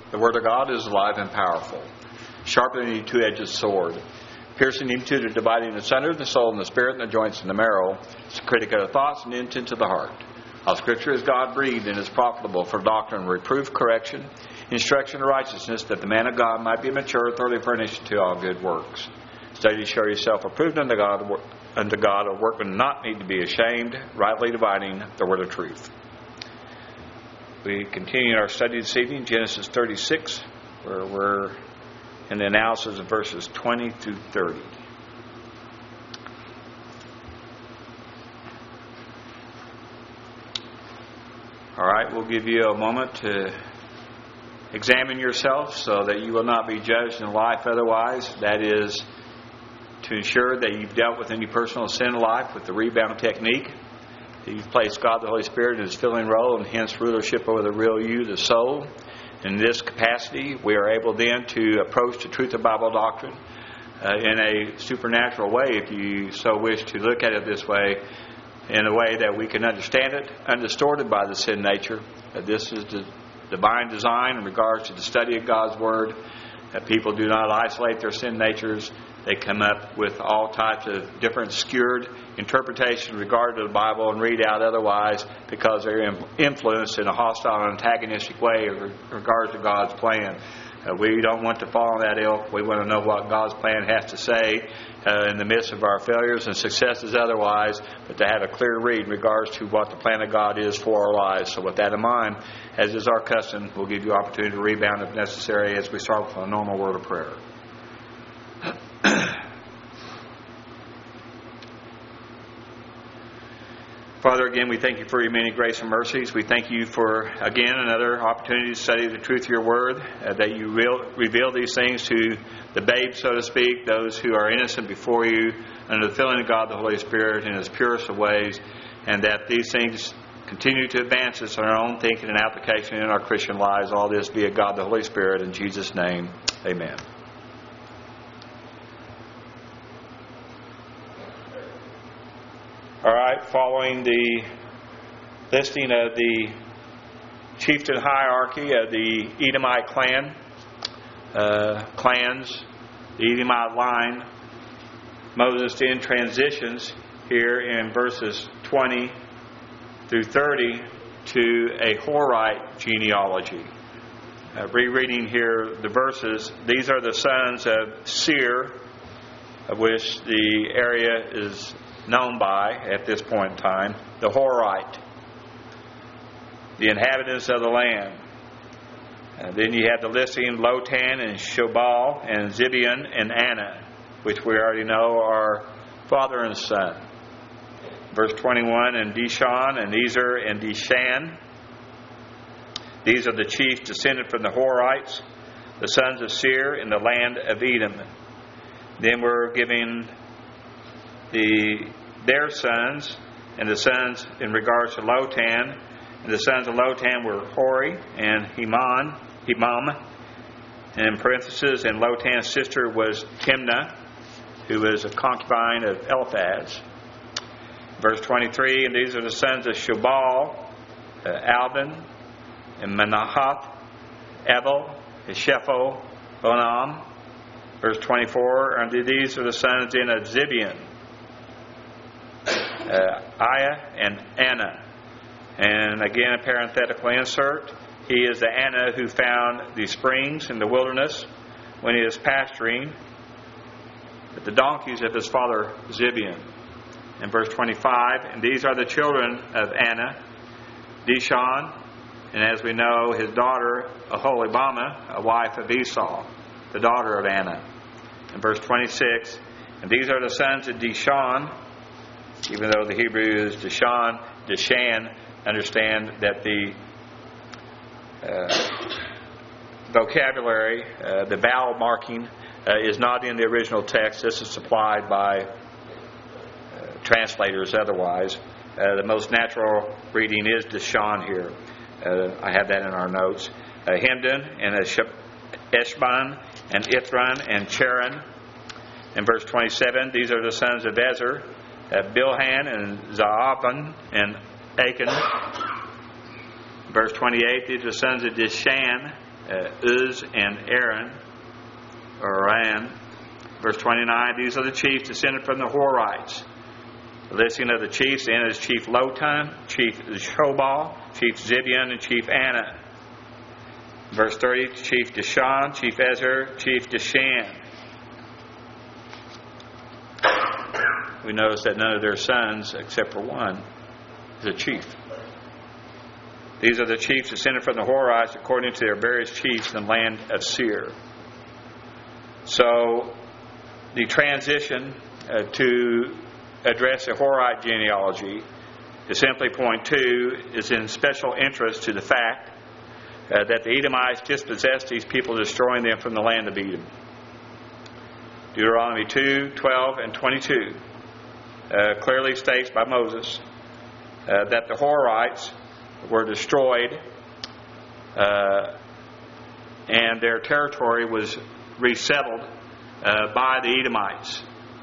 The Word of God is alive and powerful, sharper than any two-edged sword, piercing into the dividing asunder the soul and the spirit and the joints and the marrow. It's a critic of the thoughts and the intents of the heart. All Scripture is God-breathed and is profitable for doctrine, reproof, correction, instruction, and righteousness, that the man of God might be mature, thoroughly furnished to all good works. Study to show yourself approved unto God, a workman not need to be ashamed, rightly dividing the word of truth. We continue our study this evening, Genesis 36, where we're in the analysis of verses 20 through 30. All right, we'll give you a moment to examine yourself so that you will not be judged in life otherwise. That is, to ensure that you've dealt with any personal sin in life with the rebound technique. That you've placed God the Holy Spirit in His filling role and hence rulership over the real you, the soul. In this capacity, we are able then to approach the truth of Bible doctrine in a supernatural way, if you so wish to look at it this way, in a way that we can understand it, undistorted by the sin nature. This is the divine design in regards to the study of God's Word, that people do not isolate their sin natures. They come up with all types of different skewed interpretations regarding the Bible and read out otherwise because they're influenced in a hostile and antagonistic way in regards to God's plan. We don't want to fall in that ilk. We want to know what God's plan has to say in the midst of our failures and successes otherwise, but to have a clear read in regards to what the plan of God is for our lives. So with that in mind, as is our custom, we'll give you opportunity to rebound if necessary as we start with a normal word of prayer. Father, again, we thank you for your many grace and mercies. We thank you for, again, another opportunity to study the truth of your word, that you reveal these things to the babes, so to speak, those who are innocent before you, under the filling of God the Holy Spirit in His purest of ways, and that these things continue to advance us in our own thinking and application in our Christian lives. All this via God the Holy Spirit. In Jesus' name, amen. All right, following the listing of the chieftain hierarchy of the Edomite clans, the Edomite line, Moses then transitions here in verses 20 through 30 to a Horite genealogy. Rereading here the verses, these are the sons of Seir, of which the area is known by, at this point in time, the Horite, the inhabitants of the land. Then you have the listing Lotan and Shobal and Zibeon and Anna, which we already know are father and son. Verse 21, and Dishon and Ezer and Dishan. These are the chiefs descended from the Horites, the sons of Seir in the land of Edom. Then we're giving their sons, and the sons in regards to Lotan, and the sons of Lotan were Hori and Himam, and in parentheses, and Lotan's sister was Timnah, who was a concubine of Eliphaz. Verse 23, and these are the sons of Shobal, Alban, and Manahath, Ebal, Shepho, Onam. Verse 24, and these are the sons in of Zibeon, Aiah and Anna. And again, a parenthetical insert. He is the Anna who found the springs in the wilderness when he was pasturing the donkeys of his father Zibeon. In verse 25, and these are the children of Anna, Dishon, and as we know, his daughter Aholibamah, a wife of Esau, the daughter of Anna. In verse 26, and these are the sons of Dishon, even though the Hebrew is Dishan, understand that the vocabulary, the vowel marking, is not in the original text. This is supplied by translators otherwise. The most natural reading is Dishan here. I have that in our notes. Hemdan and Eshban and Ithran and Cheran. In verse 27, these are the sons of Ezer, Bilhan and Zaavan and Achan. Verse 28, these are the sons of Dishan, Uz and Aaron, or Aran. Verse 29, these are the chiefs descended from the Horites. The listing of the chiefs then is Chief Lotan, Chief Shobal, Chief Zibeon, and Chief Anna. Verse 30, Chief Dishan, Chief Ezer, Chief Dishan. We notice that none of their sons, except for one, is a chief. These are the chiefs descended from the Horites according to their various chiefs in the land of Seir. So, the transition to address the Horite genealogy, to simply point to, is in special interest to the fact that the Edomites dispossessed these people, destroying them from the land of Edom. Deuteronomy 2, 12, and 22 clearly states by Moses that the Horites were destroyed and their territory was resettled by the Edomites.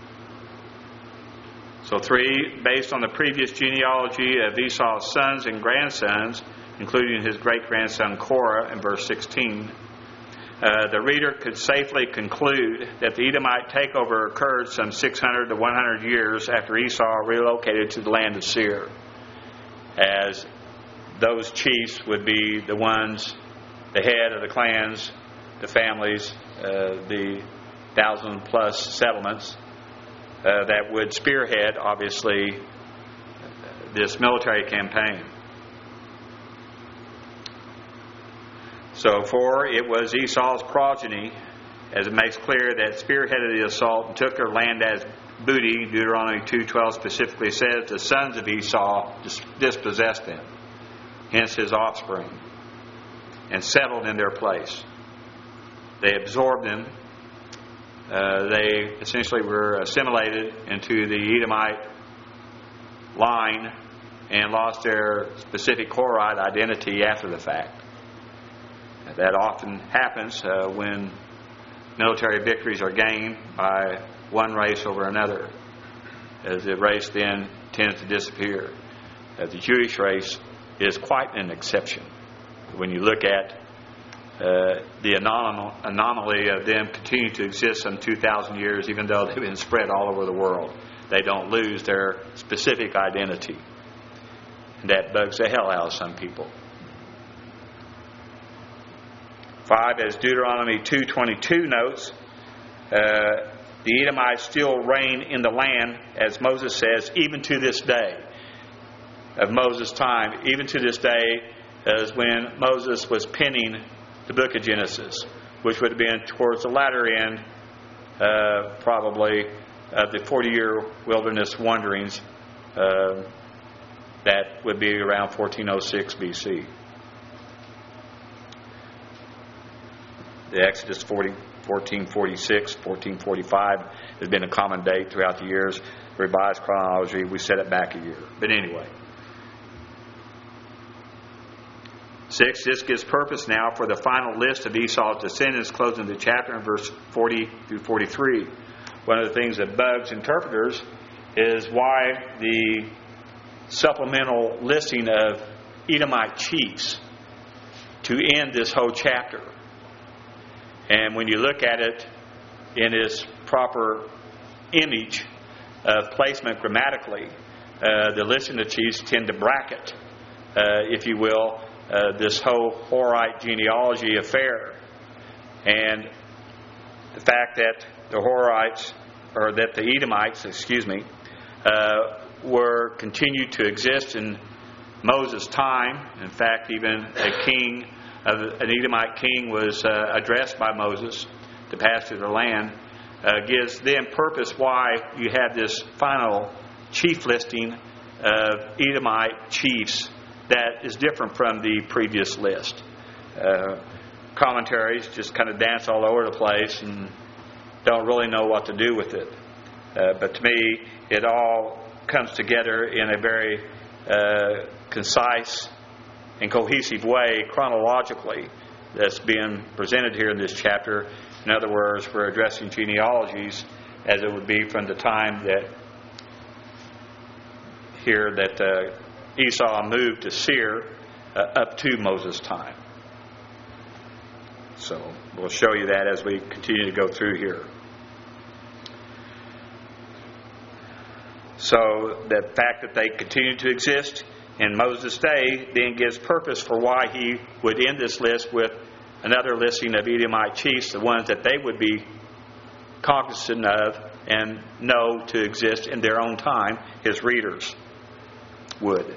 So 3, based on the previous genealogy of Esau's sons and grandsons, including his great-grandson Korah in verse 16, the reader could safely conclude that the Edomite takeover occurred some 600 to 100 years after Esau relocated to the land of Seir, as those chiefs would be the ones, the head of the clans, the families, the 1,000-plus settlements that would spearhead, obviously, this military campaign. So, for it was Esau's progeny, as it makes clear, that spearheaded the assault and took their land as booty. Deuteronomy 2:12 specifically says the sons of Esau dispossessed them, hence his offspring, and settled in their place. They absorbed them. They essentially were assimilated into the Edomite line and lost their specific Horite identity after the fact. That often happens when military victories are gained by one race over another, as the race then tends to disappear. The Jewish race is quite an exception. When you look at the anomaly of them continuing to exist some 2,000 years, even though they've been spread all over the world, they don't lose their specific identity. And that bugs the hell out of some people. 5, as Deuteronomy 2:22 notes, the Edomites still reign in the land, as Moses says, even to this day of Moses' time, even to this day, as when Moses was penning the book of Genesis, which would have been towards the latter end, probably, of the 40-year wilderness wanderings that would be around 1406 BC. The Exodus 1446, 1445 has been a common date throughout the years. Revised chronology, we set it back a year. But anyway. 6, this gives purpose now for the final list of Esau's descendants, closing the chapter in verse 40 through 43. One of the things that bugs interpreters is why the supplemental listing of Edomite chiefs to end this whole chapter. And when you look at it in its proper image of placement grammatically, the listing of chiefs tend to bracket, if you will, this whole Horite genealogy affair. And the fact that the Horites, or that the Edomites, were continued to exist in Moses' time. In fact, even an Edomite king was addressed by Moses to pass through their land, gives them purpose why you have this final chief listing of Edomite chiefs that is different from the previous list. Commentaries just kind of dance all over the place and don't really know what to do with it. But to me, it all comes together in a very concise and cohesive way chronologically that's being presented here in this chapter. In other words, we're addressing genealogies as it would be from the time that Esau moved to Seir up to Moses' time. So we'll show you that as we continue to go through here. So the fact that they continue to exist in Moses' day then gives purpose for why he would end this list with another listing of Edomite chiefs, the ones that they would be cognizant of and know to exist in their own time, his readers would.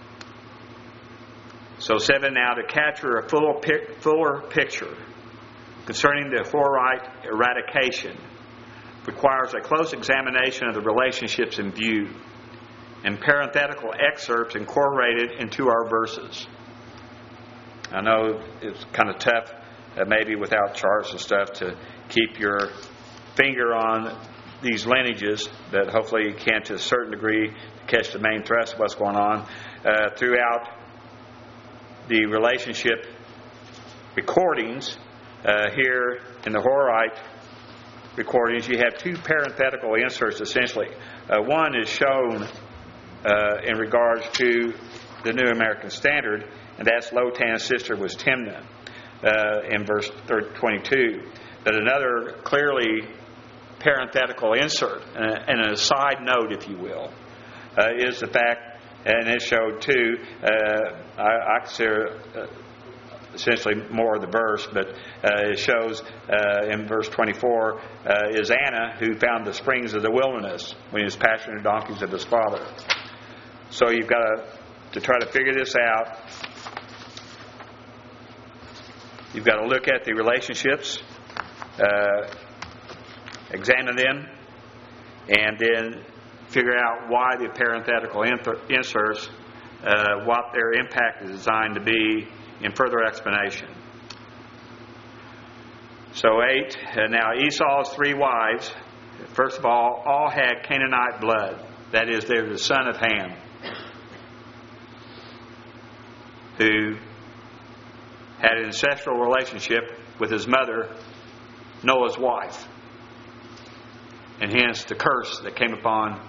So 7 now, to capture a fuller picture concerning the Horite eradication requires a close examination of the relationships in view and parenthetical excerpts incorporated into our verses. I know it's kind of tough, maybe without charts and stuff, to keep your finger on these lineages, but hopefully you can to a certain degree catch the main thrust of what's going on throughout the relationship recordings. Here in the Horite recordings, you have 2 parenthetical inserts essentially. One is shown in regards to the New American Standard, and that's Lotan's sister was Timnah in verse 22. But another clearly parenthetical insert, and an aside note, if you will, is the fact, and it showed too, I consider essentially more of the verse, but it shows in verse 24 is Anna, who found the springs of the wilderness when he was pasturing the donkeys of his father. So you've got to try to figure this out. You've got to look at the relationships, examine them, and then figure out why the parenthetical inserts, what their impact is designed to be in further explanation. So 8, now Esau's 3 wives, first of all had Canaanite blood. That is, they're the son of Ham, who had an ancestral relationship with his mother, Noah's wife. And hence the curse that came upon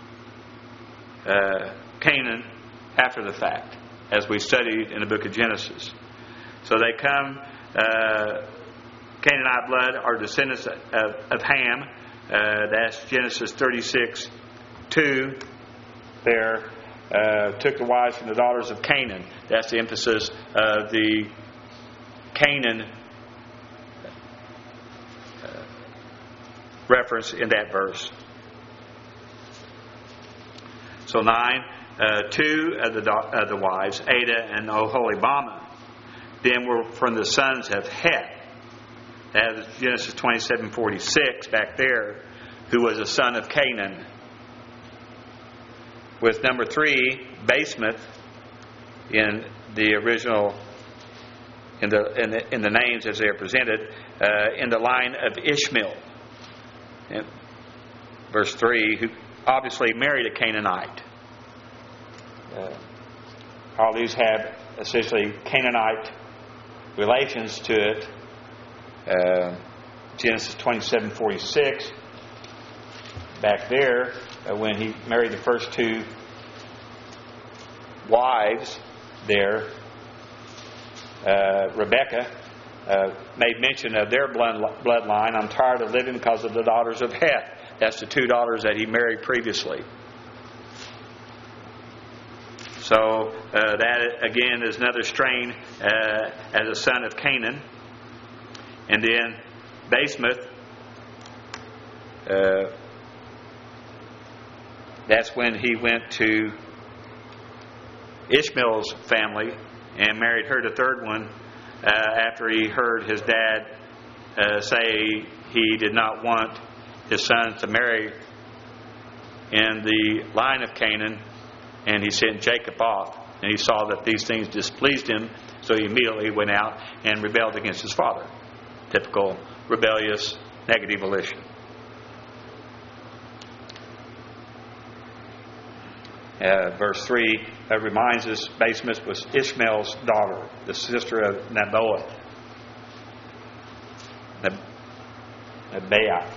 Canaan after the fact, as we studied in the book of Genesis. So they come, Canaanite blood are descendants of Ham. That's Genesis 36:2. There, took the wives from the daughters of Canaan. That's the emphasis of the Canaan reference in that verse. So 9, 2 of the wives, Ada and Oholibamah, then were from the sons of Heth. That is Genesis 27:46 back there, who was a son of Canaan. With number 3, Basemath, in the original, in the names as they are presented, in the line of Ishmael. In verse 3, who obviously married a Canaanite. All these have essentially Canaanite relations to it. Genesis 27:46, back there, when he married the first 2 wives there, Rebekah made mention of their bloodline. I'm tired of living because of the daughters of Heth. That's the 2 daughters that he married previously. So that again is another strain as a son of Canaan. And then Basemath, that's when he went to Ishmael's family and married her, the 3rd one, after he heard his dad say he did not want his sons to marry in the line of Canaan, and he sent Jacob off. And he saw that these things displeased him, so he immediately went out and rebelled against his father. Typical rebellious, negative volition. Verse 3 reminds us Basemath was Ishmael's daughter, the sister of Nebaioth. Nebaioth.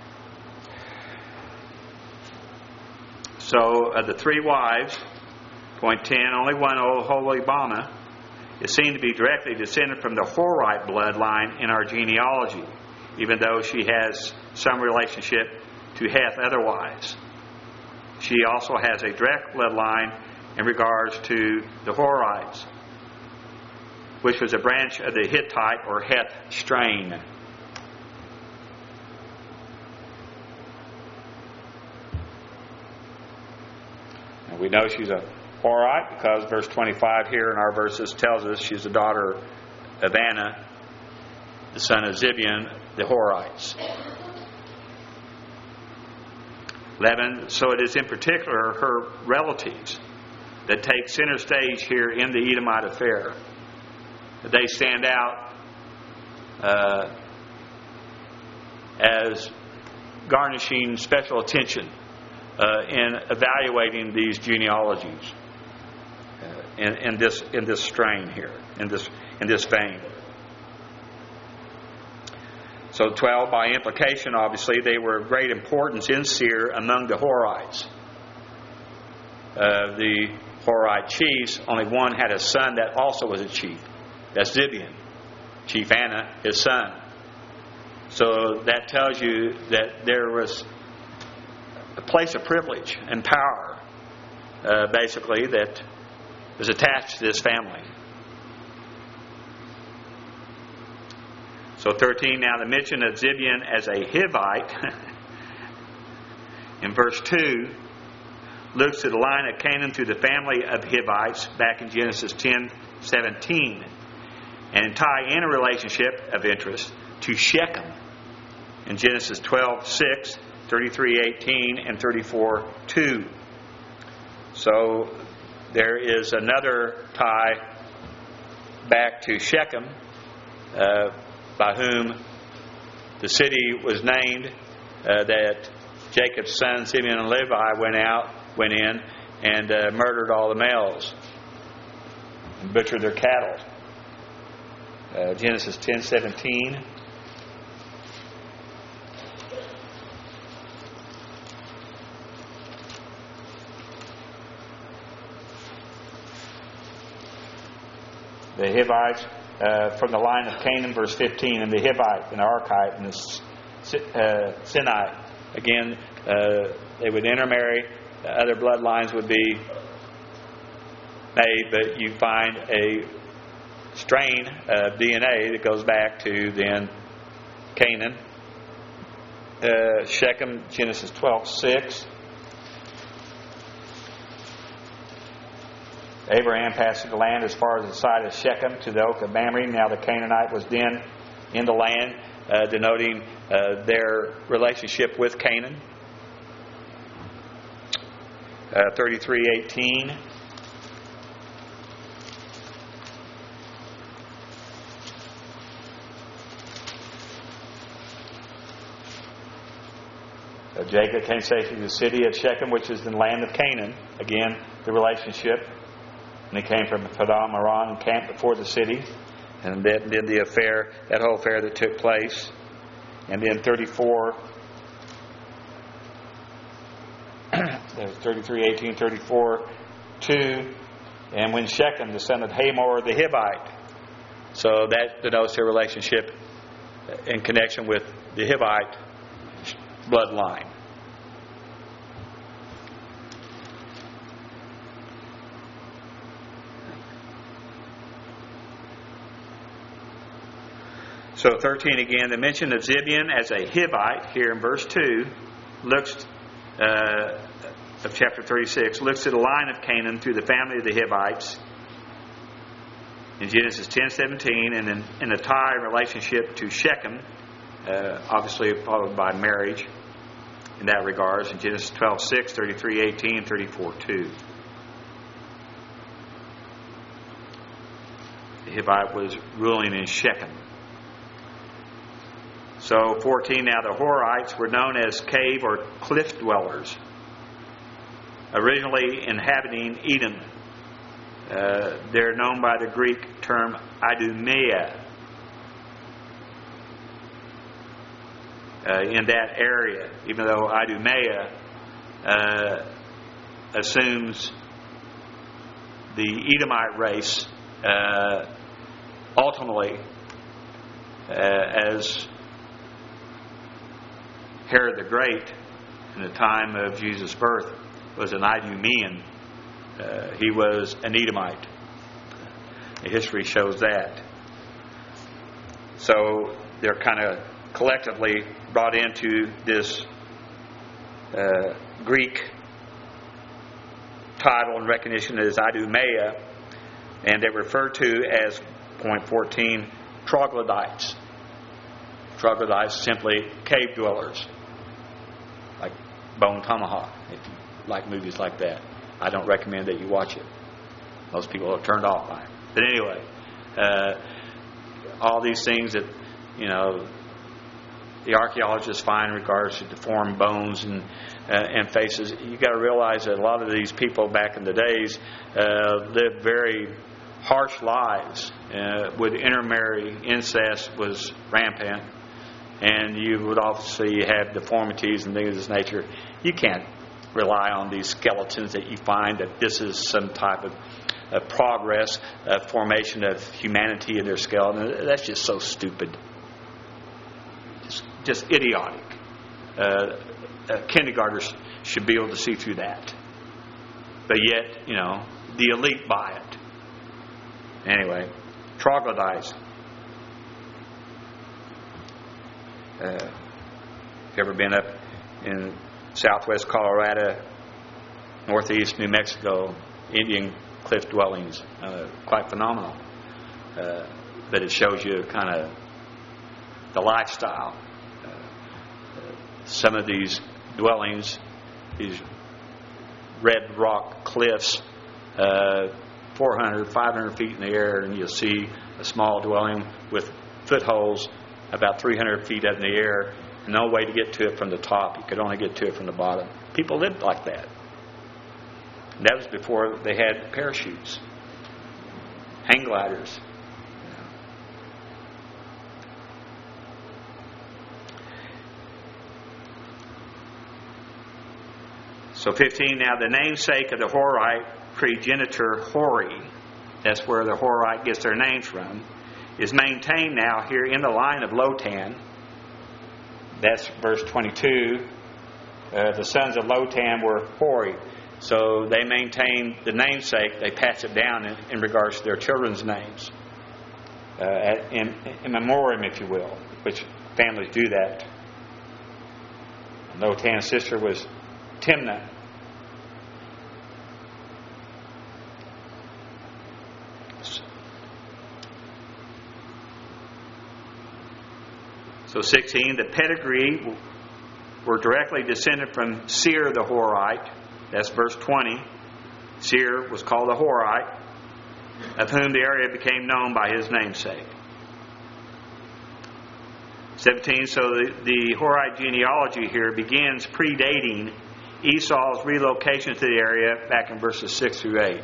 So the 3 wives Point 10, only one Oholibamah is seen to be directly descended from the Horite bloodline in our genealogy, even though she has some relationship to Heth otherwise. She also has a direct bloodline in regards to the Horites, which was a branch of the Hittite or Heth strain. And we know she's a Horite because verse 25 here in our verses tells us she's the daughter of Anna, the son of Zibeon, the Horites. 11, so it is in particular her relatives that take center stage here in the Edomite affair. They stand out as garnishing special attention in evaluating these genealogies in this strain here, in this vein. So 12, by implication, obviously, they were of great importance in Seir among the Horites. The Horite chiefs, only one had a son that also was a chief. That's Zibeon, Chief Anna, his son. So that tells you that there was a place of privilege and power, basically, that was attached to this family. So 13, now the mention of Zibeon as a Hivite in verse 2 looks at the line of Canaan through the family of Hivites back in Genesis 10:17 and tie in a relationship of interest to Shechem in Genesis 12:6, 33:18, and 34:2. So there is another tie back to Shechem, by whom the city was named, that Jacob's sons Simeon and Levi went in and murdered all the males and butchered their cattle. Genesis 10:17. The Hivites from the line of Canaan, verse 15, and the Hivite and the Archite and the Sinite. Again, they would intermarry. Other bloodlines would be made, but you find a strain of DNA that goes back to then Canaan. Shechem, Genesis 12:6. Abraham passed the land as far as the site of Shechem to the oak of Mamre. Now the Canaanite was then in the land, denoting their relationship with Canaan. 33:18. Jacob came safely to the city of Shechem, which is the land of Canaan. Again, the relationship. And he came from Padam Aram and camped before the city. And then the affair, that whole affair that took place. And then 33:18, 34:2. And when Shechem, the son of Hamor the Hivite. So that denotes their relationship in connection with the Hivite bloodline. So 13 again, the mention of Zibeon as a Hivite here in verse 2 looks of chapter 36 looks at a line of Canaan through the family of the Hivites in Genesis 10:17, and in a tie relationship to Shechem, obviously followed by marriage in that regards in Genesis 12:6, 33:18, 34:2. The Hivite was ruling in Shechem. So 14, now the Horites were known as cave or cliff dwellers, originally inhabiting Edom. They're known by the Greek term Idumea in that area, even though Idumea assumes the Edomite race ultimately, as Herod the Great in the time of Jesus' birth was an Idumean. He was an Edomite. The history shows that. So they're kind of collectively brought into this Greek title and recognition as Idumea, and they're referred to as, point 14, troglodytes. Troglodytes, simply cave dwellers, like Bone Tomahawk, if you like movies like that. I don't recommend that you watch it. Most people are turned off by it. But anyway, all these things that, the archaeologists find in regards to deformed bones and faces, you got to realize that a lot of these people back in the days lived very harsh lives. Would intermarry, incest was rampant, and you would obviously have deformities and things of this nature. You can't rely on these skeletons that you find that this is some type of progress, formation of humanity in their skeleton. That's just so stupid. Just idiotic. Kindergartners should be able to see through that. But yet, the elite buy it. Anyway, troglodytes. Have you ever been up in southwest Colorado, northeast New Mexico, Indian cliff dwellings? Quite phenomenal. But it shows you kind of the lifestyle. Some of these dwellings, these red rock cliffs, 400, 500 feet in the air, and you'll see a small dwelling with footholds about 300 feet up in the air. No way to get to it from the top. You could only get to it from the bottom. People lived like that. And that was before they had parachutes, hang gliders. So 15, now the namesake of the Horite, progenitor Hori, that's where the Horite gets their names from, is maintained now here in the line of Lotan. That's verse 22. The sons of Lotan were Hori. So they maintain the namesake. They pass it down in regards to their children's names. In memoriam, if you will, which families do that. Lotan's sister was Timnah. So 16, the pedigree were directly descended from Seir the Horite. That's verse 20. Seir was called the Horite, of whom the area became known by his namesake. 17, so the Horite genealogy here begins predating Esau's relocation to the area back in verses 6 through 8.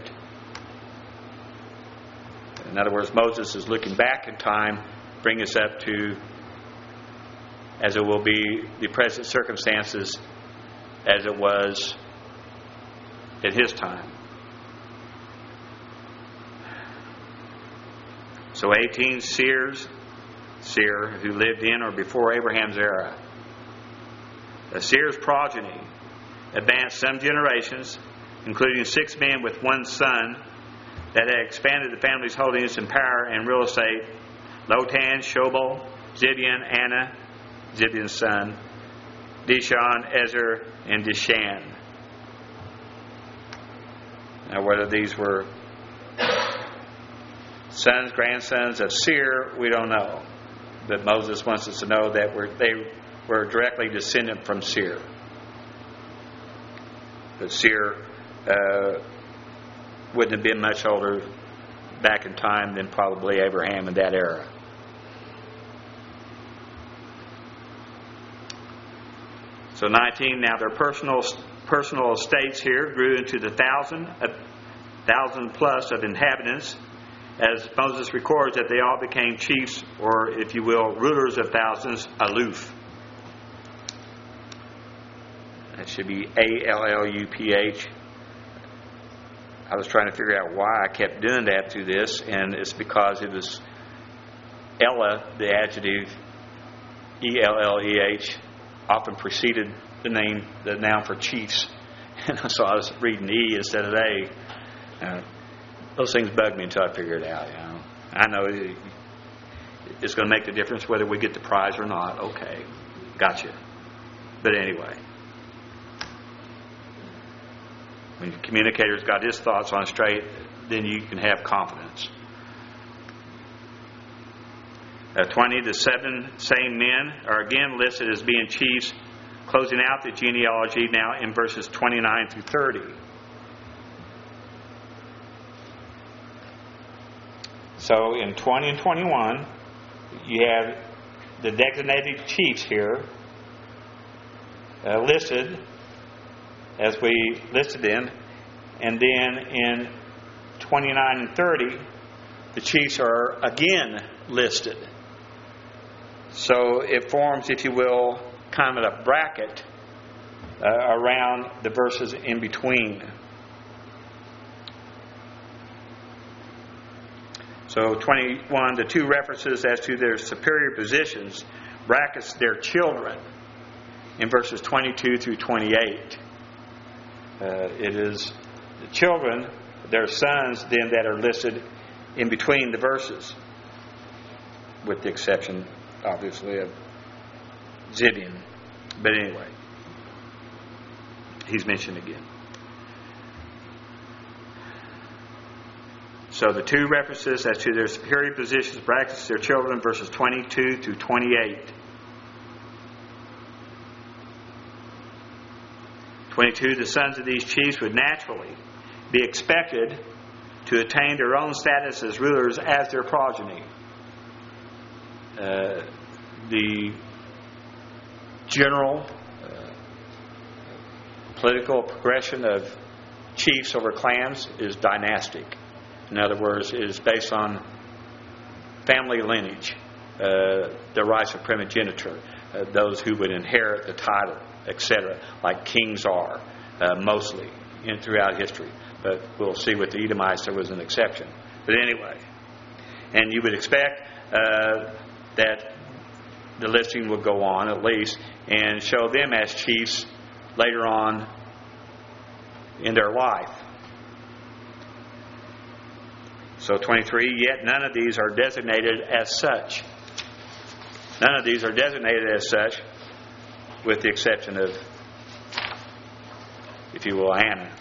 In other words, Moses is looking back in time, bring us up to, as it will be, the present circumstances as it was at his time. So 18, Seir, who lived in or before Abraham's era. Seir's progeny advanced some generations, including 6 men with 1 son, that had expanded the family's holdings in power and real estate: Lotan, Shobal, Zibeon, Anna, Zibeon's son, Dishon, Ezer, and Dishan. Now, whether these were sons, grandsons of Seir, we don't know. But Moses wants us to know that they were directly descendant from Seir. But Seir wouldn't have been much older back in time than probably Abraham in that era. So 19, now their personal estates here grew into the 1,000 plus of inhabitants, as Moses records that they all became chiefs, or if you will, rulers of thousands, aluf. That should be Alluph. I was trying to figure out why I kept doing that through this, and it's because it was Ella, the adjective, E-L-L-E-H, often preceded the noun for chiefs. And so I was reading E instead of A. Those things bug me until I figure it out. I know it's going to make the difference whether we get the prize or not. Okay, gotcha. But anyway, when your communicator's got his thoughts on straight, then you can have confidence. 20, the 7 same men are again listed as being chiefs, closing out the genealogy now in verses 29 through 30. So in 20 and 21, you have the designated chiefs here listed as we listed them, and then in 29 and 30, the chiefs are again listed. So it forms, if you will, kind of a bracket around the verses in between. So 21, the two references as to their superior positions brackets their children in verses 22 through 28. It is the children, their sons, then, that are listed in between the verses, with the exception, obviously, of Zibion. But anyway, he's mentioned again. So the two references as to their superior positions brackets their children, verses 22 through 28. 22, the sons of these chiefs would naturally be expected to attain their own status as rulers as their progeny. The general political progression of chiefs over clans is dynastic. In other words, it is based on family lineage, the rights of primogeniture, those who would inherit the title, etc., like kings are, mostly throughout history. But we'll see with the Edomites there was an exception. But anyway, and you would expect that the listing would go on at least and show them as chiefs later on in their life. So 23, yet none of these are designated as such. None of these are designated as such, with the exception of, if you will, Anna.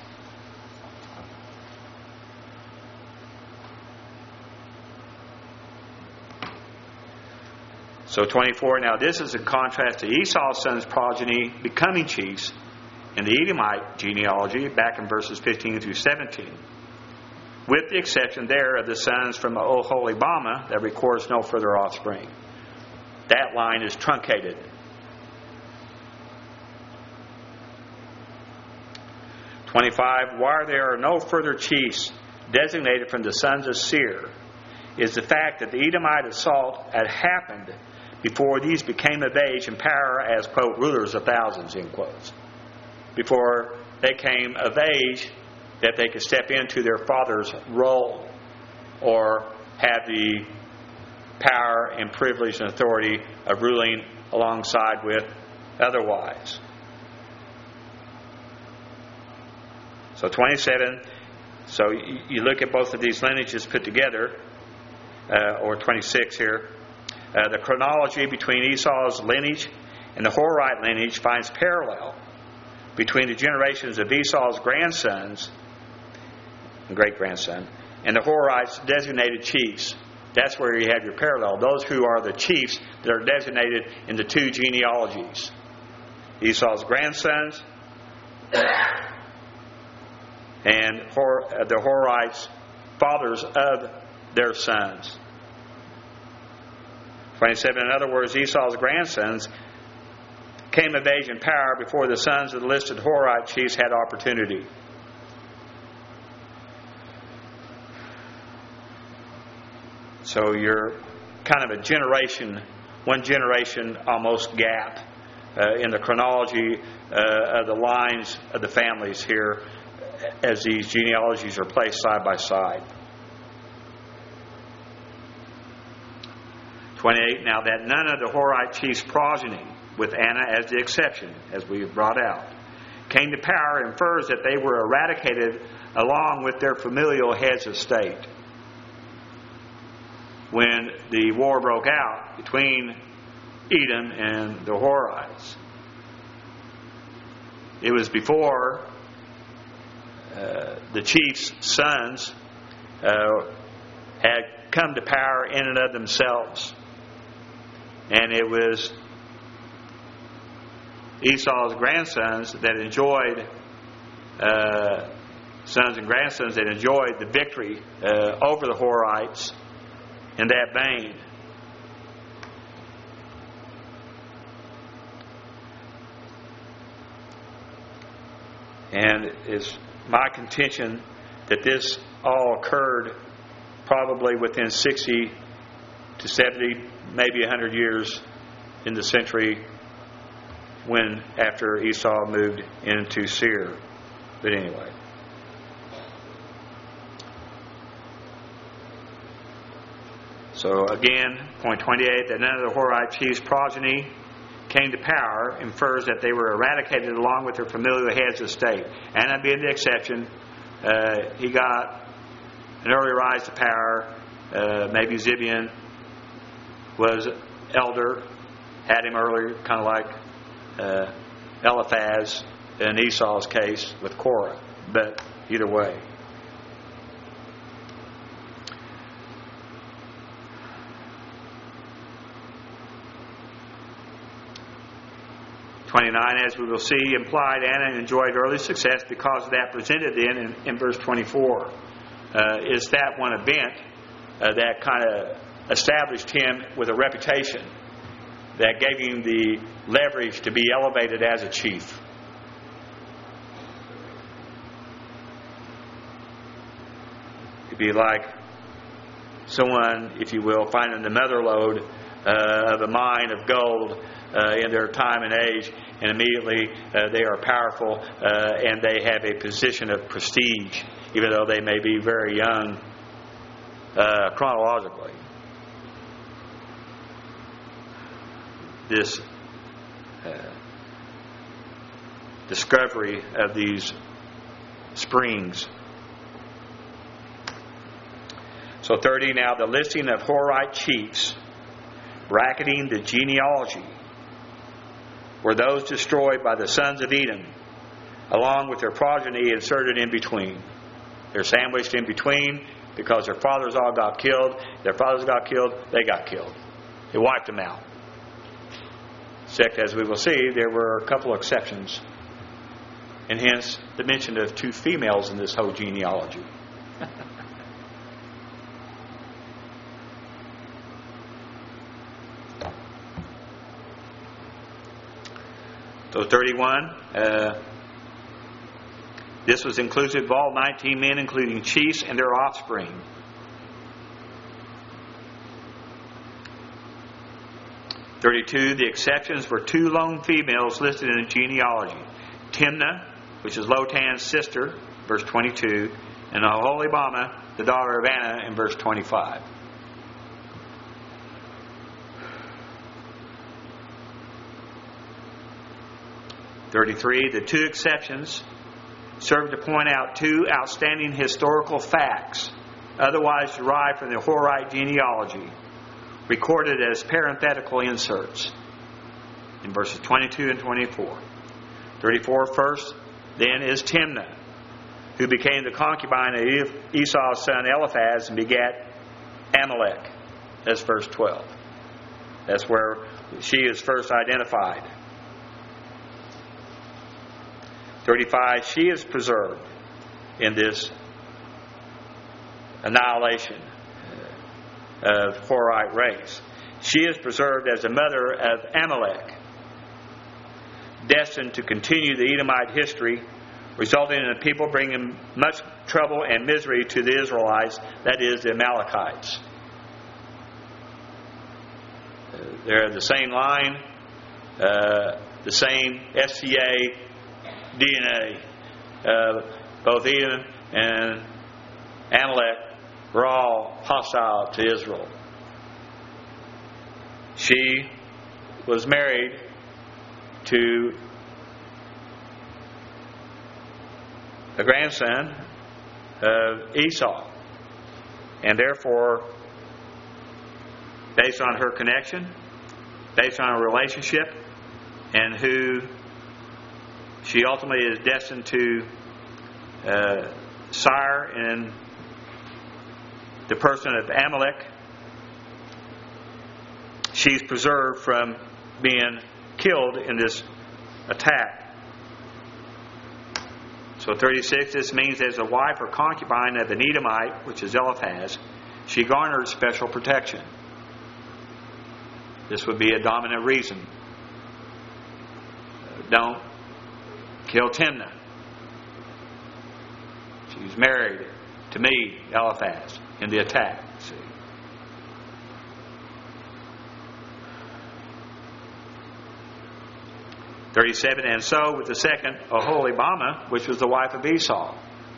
So 24, now this is in contrast to Esau's sons' progeny becoming chiefs in the Edomite genealogy, back in verses 15 through 17. With the exception there of the sons from Oholibama that records no further offspring. That line is truncated. 25, why there are no further chiefs designated from the sons of Seir is the fact that the Edomite assault had happened before these became of age and power as, quote, rulers of thousands, end quotes. Before they came of age that they could step into their father's role or have the power and privilege and authority of ruling alongside with otherwise. So 27, so you look at both of these lineages put together, or 26 here, the chronology between Esau's lineage and the Horite lineage finds parallel between the generations of Esau's grandsons and great-grandson and the Horites' designated chiefs. That's where you have your parallel. Those who are the chiefs that are designated in the two genealogies. Esau's grandsons and the Horites' fathers of their sons. 27, in other words, Esau's grandsons came of age and power before the sons of the listed Horite chiefs had opportunity. So you're kind of a generation, one generation almost gap in the chronology of the lines of the families here as these genealogies are placed side by side. 28, now that none of the Horite chief's progeny, with Anna as the exception, as we have brought out, came to power infers that they were eradicated along with their familial heads of state. When the war broke out between Edom and the Horites, it was before the chief's sons had come to power in and of themselves. And it was Esau's grandsons that enjoyed, sons and grandsons that enjoyed the victory over the Horites in that vein. And it's my contention that this all occurred probably within 60 to 70, maybe 100 years in the century when after Esau moved into Seir. But anyway. So again, point 28, that none of the Horite chiefs' progeny came to power infers that they were eradicated along with their familial heads of state. Anna being the exception, he got an early rise to power. Maybe Zibion was elder, had him earlier, kind of like Eliphaz in Esau's case with Korah. But either way. As we will see, implied Anna enjoyed early success because of that presented in verse 24. Is that one event that kind of established him with a reputation that gave him the leverage to be elevated as a chief. It'd be like someone, if you will, finding the mother lode of a mine of gold in their time and age, and immediately they are powerful and they have a position of prestige, even though they may be very young chronologically. This discovery of these springs. So 30, now the listing of Horite chiefs, bracketing the genealogy, were those destroyed by the sons of Edom, along with their progeny inserted in between. They're sandwiched in between because their fathers all got killed. Their fathers got killed, they got killed. It wiped them out. Except, as we will see, there were a couple of exceptions. And hence, the mention of two females in this whole genealogy. So 31, this was inclusive of all 19 men, including chiefs and their offspring. The exceptions were two lone females listed in the genealogy. Timnah, which is Lotan's sister, verse 22, and Aholibamah, the daughter of Anna, in verse 25. The two exceptions serve to point out two outstanding historical facts, otherwise derived from the Horite genealogy, recorded as parenthetical inserts in verses 22 and 24. 34 first, then, is Timnah, who became the concubine of Esau's son Eliphaz and begat Amalek. That's verse 12. That's where she is first identified. 35, she is preserved in this annihilation of Horite race. She is preserved as the mother of Amalek, destined to continue the Edomite history, resulting in the people bringing much trouble and misery to the Israelites, that is, the Amalekites. They're the same line, the same SCA DNA, both Edom and Amalek were all hostile to Israel. She was married to a grandson of Esau. And therefore, based on her connection, based on her relationship, and who she ultimately is destined to sire in the person of Amalek, she's preserved from being killed in this attack. So 36, this means as a wife or concubine of an Edomite, which is Eliphaz, she garnered special protection. This would be a dominant reason. Don't kill Timnah. She's married to me, Eliphaz, in the attack. See? (37) And so with the second, Oholibamah, which was the wife of Esau,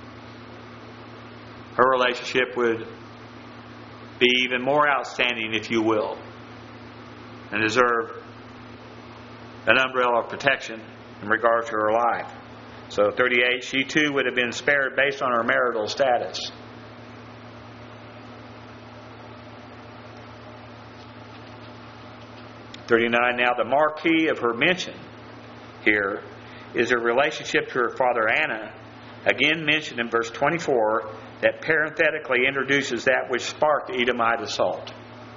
her relationship would be even more outstanding, if you will, and deserve an umbrella of protection in regard to her life. So 38, she too would have been spared based on her marital status. (39) Now the marquee of her mention here is her relationship to her father Anna, again mentioned in verse 24, that parenthetically introduces that which sparked the Edomite assault.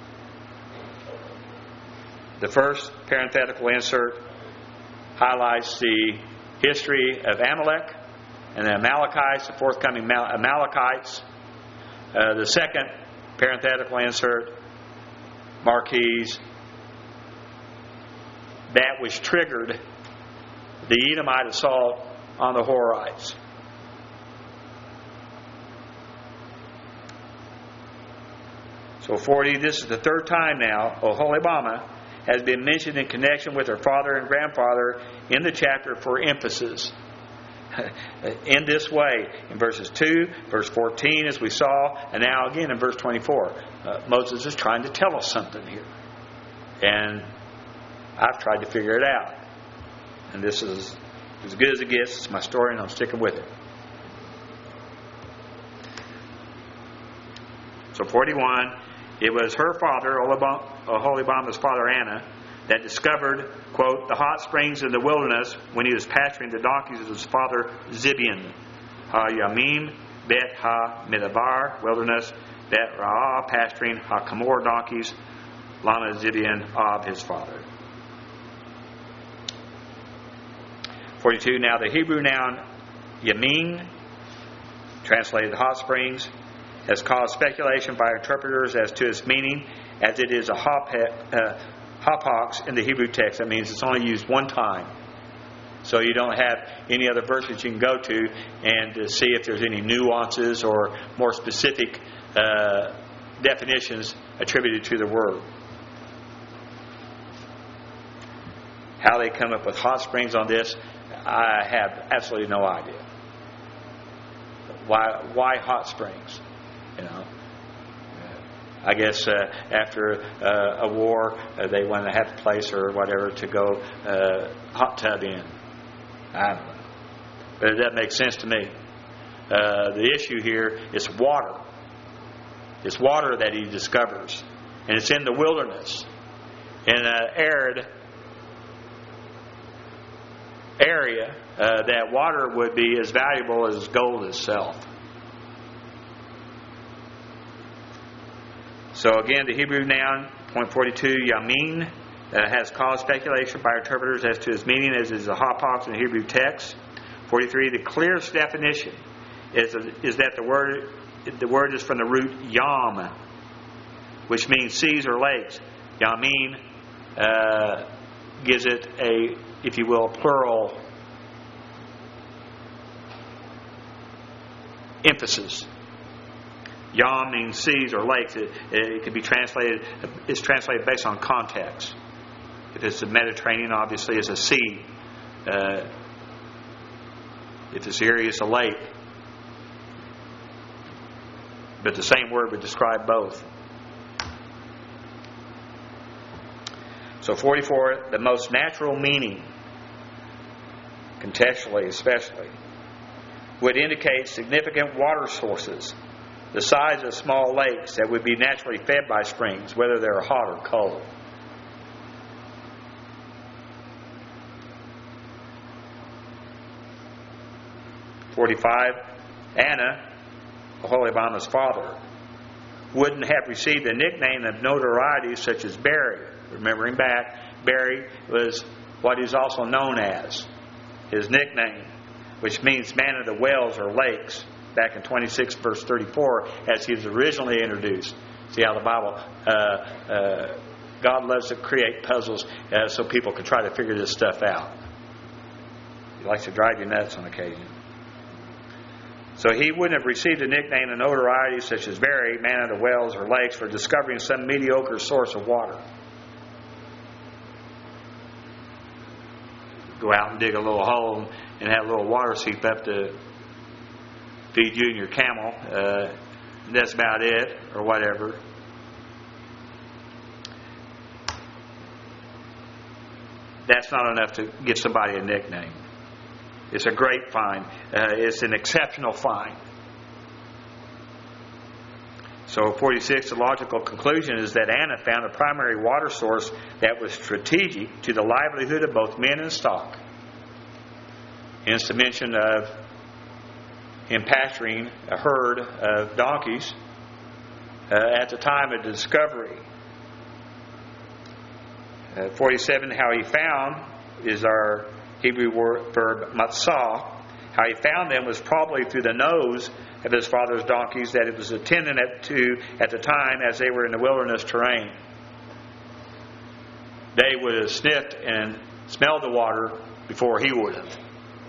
The first parenthetical insert highlights the history of Amalek and the Amalekites, the forthcoming Amalekites. The second parenthetical insert marquees that which triggered the Edomite assault on the Horites. So 40, this is the third time now Oholibamah has been mentioned in connection with her father and grandfather in the chapter for emphasis. In this way, in verses 2, verse 14, as we saw, and now again in verse 24. Moses is trying to tell us something here. And I've tried to figure it out. And this is as good as it gets. It's my story, and I'm sticking with it. So 41, it was her father, Oholibamah's father Anna, that discovered, quote, the hot springs in the wilderness when he was pasturing the donkeys of his father Zibeon. Ha-Yamim, Bet Ha-Midabar, wilderness, Bet Ra'ah, pasturing Ha-Kamor donkeys, Lama Zibeon of his father. 42, now the Hebrew noun Yamin, translated hot springs, has caused speculation by interpreters as to its meaning, as it is a hapax in the Hebrew text. That means it's only used one time. So you don't have any other verses you can go to and to see if there's any nuances or more specific definitions attributed to the word. How they come up with hot springs on this, I have absolutely no idea. Why hot springs? You know, I guess after a war, they want to have a place or whatever to go hot tub in. I don't know, but that makes sense to me. The issue here is water. It's water that he discovers, and it's in the wilderness, in an arid area. That water would be as valuable as gold itself. So again, the Hebrew noun, point 42, Yamin, has caused speculation by interpreters as to its meaning, as is a hapax in the Hebrew text. 43, the clearest definition is that the word is from the root yam, which means seas or lakes. Yamin gives it a, if you will, plural emphasis. Yam means seas or lakes. It can be translated, it's translated based on context. If it's the Mediterranean, obviously it's a sea. If this area is a lake, but the same word would describe both. So 44, the most natural meaning, contextually especially, would indicate significant water sources, the size of small lakes that would be naturally fed by springs, whether they're hot or cold. Anna, Oholibama's father, wouldn't have received a nickname of notoriety such as Barry. Remembering back, Barry was what he's also known as, his nickname, which means man of the wells or lakes, back in 26 verse 34, as he was originally introduced. See how the Bible, God loves to create puzzles so people can try to figure this stuff out. He likes to drive you nuts on occasion. So he wouldn't have received a nickname of notoriety such as Barry, man of the wells or lakes, for discovering some mediocre source of water. Go out and dig a little hole and have a little water seep up to feed you and your camel. That's about it, or whatever. That's not enough to give somebody a nickname. It's a great find. It's an exceptional find. So 46, the logical conclusion is that Anna found a primary water source that was strategic to the livelihood of both men and stock. Hence the mention of him pasturing a herd of donkeys at the time of the discovery. 47, how he found is our Hebrew verb matzah. How he found them was probably through the nose of his father's donkeys that it was attendant to at the time as they were in the wilderness terrain. They would have sniffed and smelled the water before he would have.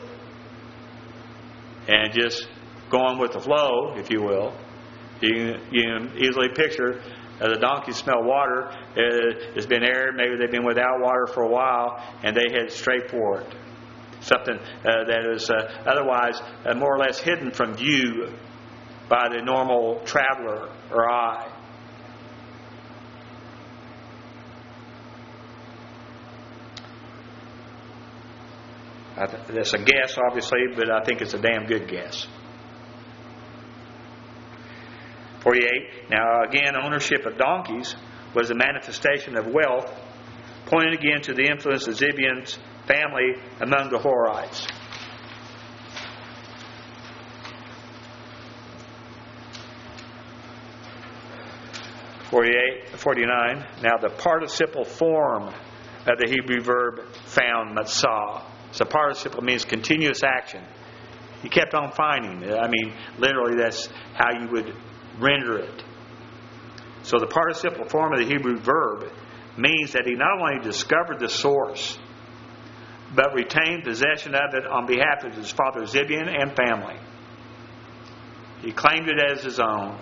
And just going with the flow, if you will, you can easily picture the donkeys smell water. It's been aired, maybe they've been without water for a while, and they head straight for it. Something that is otherwise more or less hidden from view by the normal traveler or eye. That's a guess, obviously, but I think it's a damn good guess. 48. Now, again, ownership of donkeys was a manifestation of wealth, pointing again to the influence of Zibeon's family among the Horites. (48, 49). Now, the participle form of the Hebrew verb found, matzah. So participle means continuous action. He kept on finding. I mean, literally, that's how you would render it. So the participle form of the Hebrew verb means that he not only discovered the source, but retained possession of it on behalf of his father Zibeon and family. He claimed it as his own.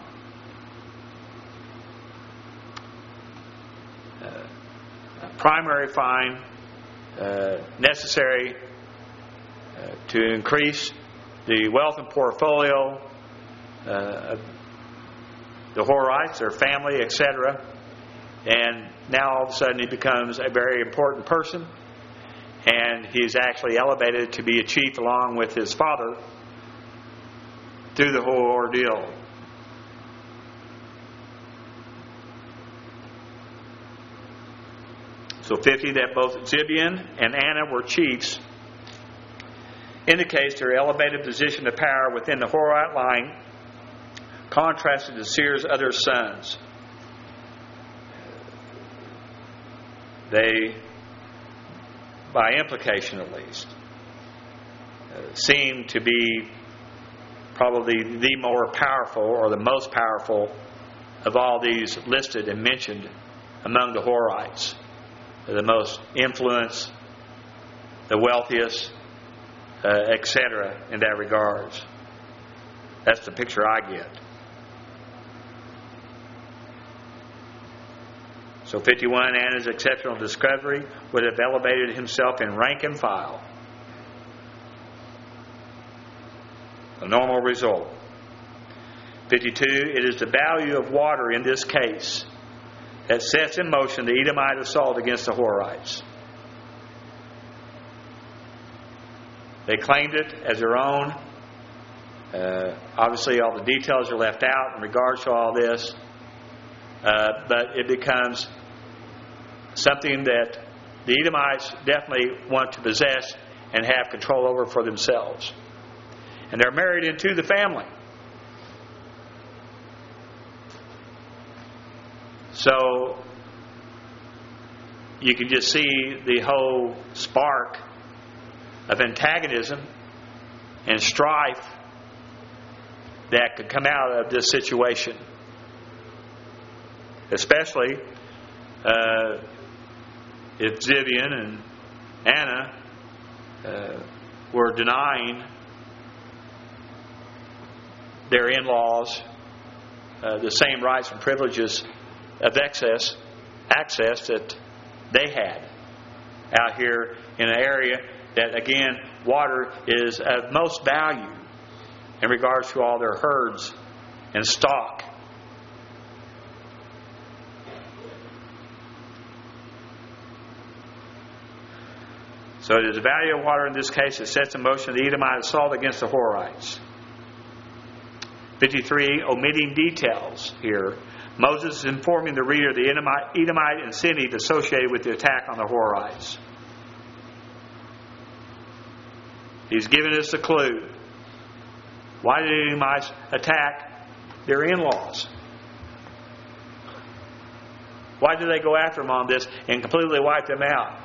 Primary find necessary to increase the wealth and portfolio of the Horites, their family, etc. And now all of a sudden he becomes a very important person, and he's actually elevated to be a chief along with his father through the whole ordeal. So 50, that both Zibeon and Anna were chiefs, indicates their elevated position of power within the Horite line, contrasted to Seir's other sons. They, by implication at least, seem to be probably the more powerful or the most powerful of all these listed and mentioned among the Horites. The most influence, the wealthiest, etc. in that regards. That's the picture I get. So 51, Anna's exceptional discovery would have elevated himself in rank and file. A normal result. 52, it is the value of water in this case that sets in motion the Edomite assault against the Horites. They claimed it as their own. Obviously, all the details are left out in regards to all this. But it becomes something that the Edomites definitely want to possess and have control over for themselves. And they're married into the family. So you can just see the whole spark of antagonism and strife that could come out of this situation. Especially if Zibion and Anna were denying their in-laws the same rights and privileges of access that they had out here in an area that, again, water is of most value in regards to all their herds and stock. So it is the value of water in this case that sets in motion the Edomite assault against the Horites. 53, omitting details here. Moses is informing the reader of the Edomite incentive associated with the attack on the Horites. He's given us a clue. Why did the Edomites attack their in-laws? Why did they go after them on this and completely wipe them out?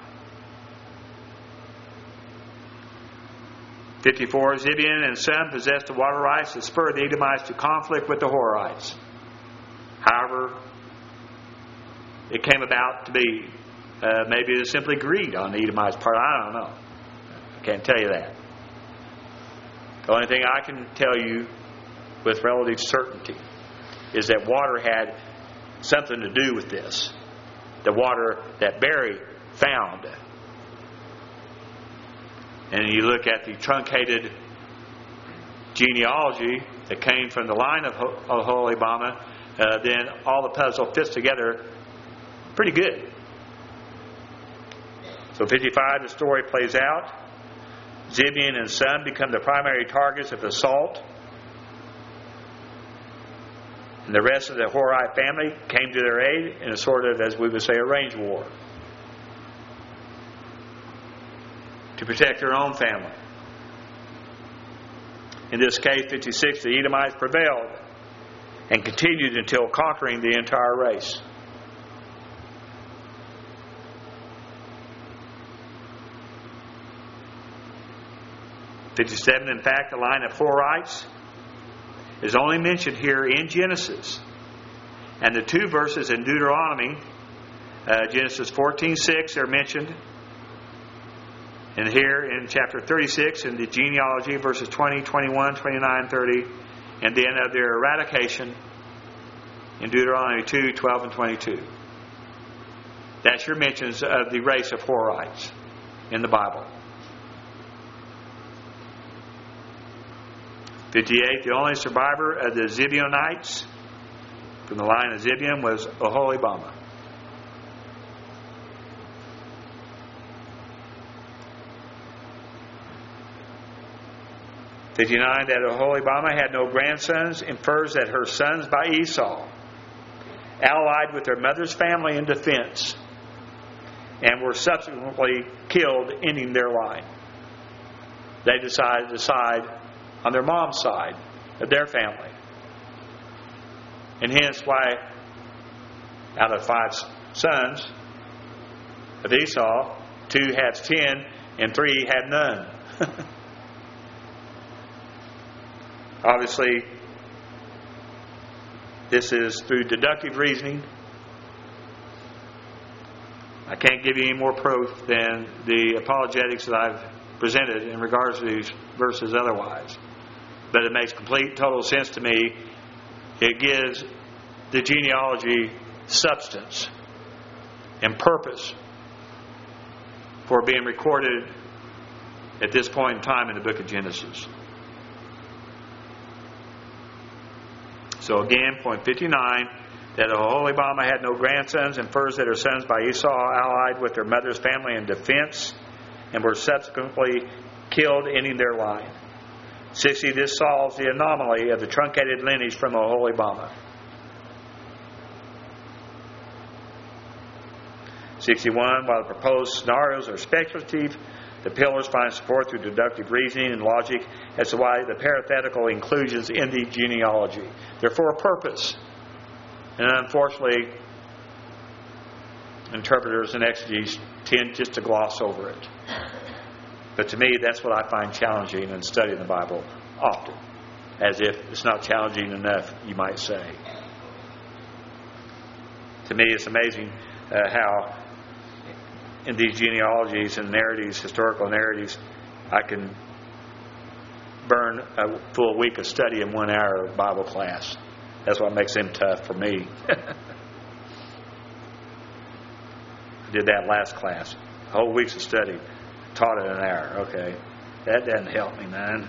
54, Zibion and son possessed the water rights that spurred the Edomites to conflict with the Horites. However, it came about to be maybe it was simply greed on the Edomites' part. I don't know. I can't tell you that. The only thing I can tell you with relative certainty is that water had something to do with this. The water that Barry found. And you look at the truncated genealogy that came from the line of Oholibama, then all the puzzle fits together pretty good. So 55, the story plays out. Zibion and son become the primary targets of assault. And the rest of the Horite family came to their aid in a sort of, as we would say, a range war. To protect their own family. In this case, 56, the Edomites prevailed and continued until conquering the entire race. In fact, the line of Horites is only mentioned here in Genesis. And the two verses in Deuteronomy, Genesis 14:6, are mentioned. And here in chapter 36, in the genealogy, verses 20, 21, 29, 30, and then of their eradication in Deuteronomy 2, 12, and 22. That's your mentions of the race of Horites in the Bible. 58, the only survivor of the Zibionites from the line of Zibion was Oholibama. That Oholibama had no grandsons infers that her sons by Esau, allied with their mother's family in defense, and were subsequently killed, ending their line. They decided to side on their mom's side of their family. And hence why out of 5 sons of Esau, 2 had 10 and 3 had none. Obviously, this is through deductive reasoning. I can't give you any more proof than the apologetics that I've presented in regards to these verses otherwise. But it makes complete, total sense to me. It gives the genealogy substance and purpose for being recorded at this point in time in the book of Genesis. So again, point 59, that Oholibamah had no grandsons, infers that her sons by Esau allied with their mother's family in defense and were subsequently killed, ending their line. 60, this solves the anomaly of the truncated lineage from Oholibamah. 61, while the proposed scenarios are speculative, the pillars find support through deductive reasoning and logic as to why the parenthetical inclusions in the genealogy. They're for a purpose. And unfortunately, interpreters and exegetes tend just to gloss over it. But to me, that's what I find challenging in studying the Bible often. As if it's not challenging enough, you might say. To me, it's amazing how in these genealogies and narratives, historical narratives, I can burn a full week of study in 1 hour of Bible class. That's what makes them tough for me. I did that last class. A whole week's of study. Taught it in an hour. Okay. That doesn't help me, man.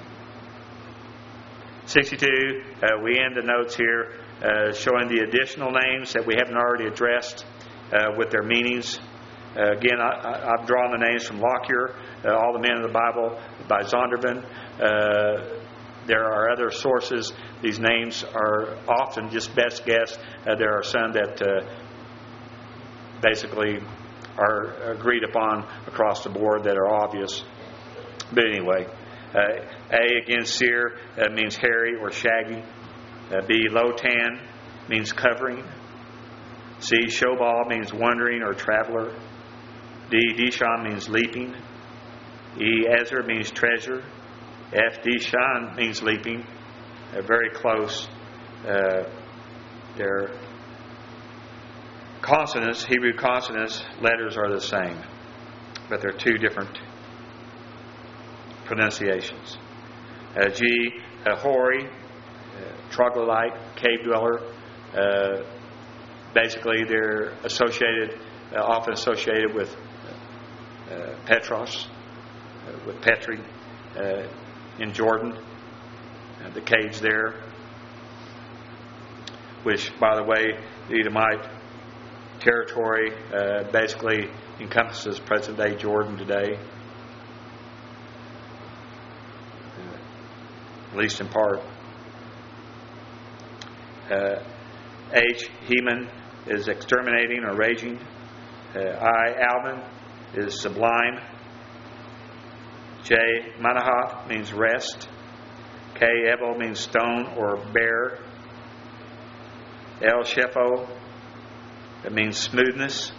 62, we end the notes here showing the additional names that we haven't already addressed with their meanings. Again, I've drawn the names from Lockyer, All the Men of the Bible by Zondervan. There are other sources. These names are often just best guess. There are some that basically are agreed upon across the board that are obvious. But anyway, A, again, seer means hairy or shaggy. B, Lotan means covering. C, Shobal means wandering or traveler. D, Dishon means leaping. E, Ezer means treasure. F, Dishon means leaping. Very close. Their consonants, Hebrew consonants, letters are the same, but they're two different pronunciations. G, Hori, troglodyte, cave dweller. Basically, they're associated, often associated with Petros, with Petri in Jordan, the caves there, which, by the way, the Edomite territory basically encompasses present-day Jordan today, at least in part. H, Heman, is exterminating or raging. I, Alban, is sublime. J, Manahath, means rest. K, Ebel, means stone or bear. L, Shepho, it means smoothness.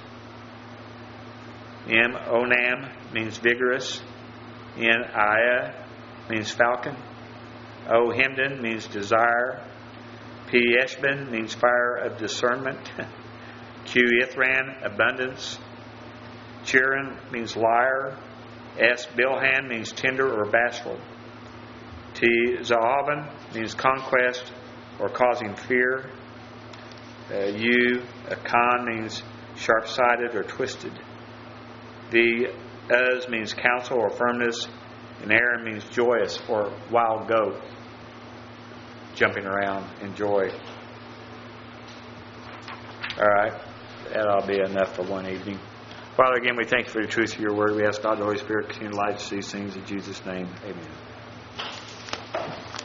M, Onam, means vigorous. N, Aya, means falcon. O, Hemden, means desire. P, Eshban, means fire of discernment. Q, Ithran, abundance. Chirin means lyre. S, Bilhan, means tender or bashful. T, Zahavan, means conquest or causing fear. U, Akan, means sharp-sighted or twisted. V, Uz, means counsel or firmness. And Aaron means joyous or wild goat, jumping around in joy. All right. That'll be enough for one evening. Father, again, we thank you for the truth of your word. We ask God, the Holy Spirit, continue to light us these things in Jesus' name. Amen.